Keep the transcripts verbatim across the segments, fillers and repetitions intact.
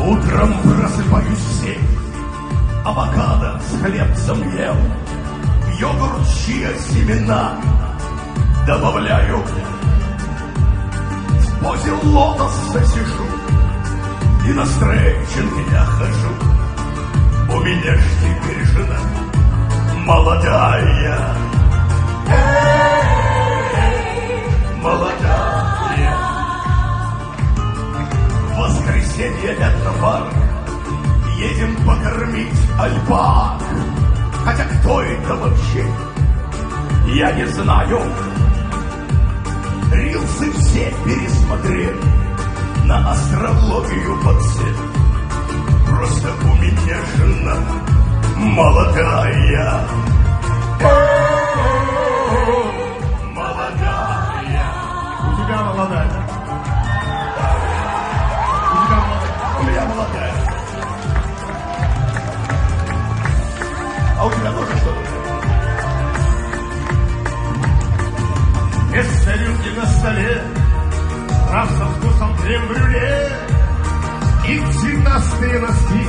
Утром просыпаюсь в семь, авокадо с хлебцем ел, в йогурт чиа семена добавляю, в позе лотоса сижу и на стретчинг я хожу. У меня ж теперь жена молодая, эй, молодая. В воскресенье это парк, едем покормить альпак. Хотя кто это вообще, я не знаю. Рилсы все пересмотрели, на астрологию подсел. Просто у меня жена молодая, молодая. У тебя молодая. У тебя молодая. У меня молодая. А у тебя тоже что-то? Без тарелки на столе, раз со вкусом крем-брюле и цветастые носки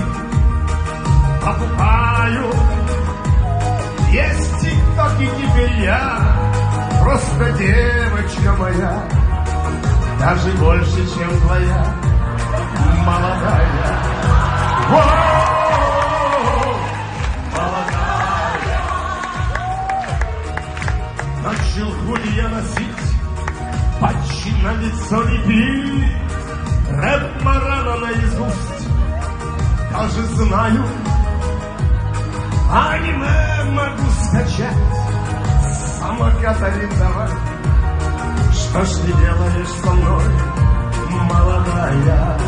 покупаю. Есть тик-ток, и теперь я просто девочка моя, даже больше, чем твоя молодая. Воу, молодая. Начал худи носить, патчи на лицо лепить, рэп Марана наизусть даже знаю. Аниме могу скачать, самокат арендовать. Что ж ты делаешь со мной, молодая?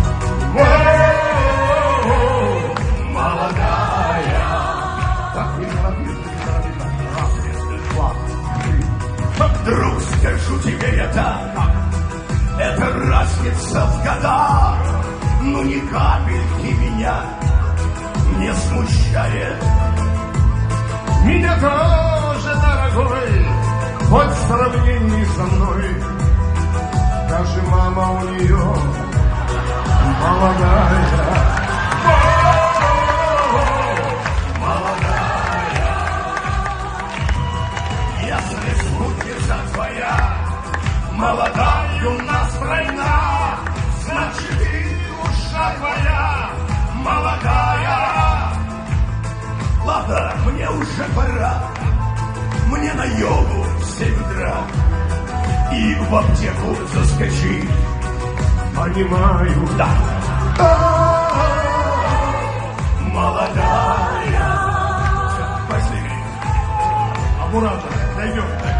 Воу, молодая. Так, не торопись, не торопись. Раз, два, три. Вдруг скажу тебе я так, это разница в годах, ну ни капельки меня не смущает. Меня тоже, дорогой, хоть в сравнении со мной, даже мама у нее молодая. Молодая, если спутница твоя молодая у нас война, значит и душа твоя молодая. Ладно, мне уже пора, мне на йогу в семь утра и в аптеку заскочить. Понимаю, Да. Молодая. Пошли. Аккуратно, дойдем.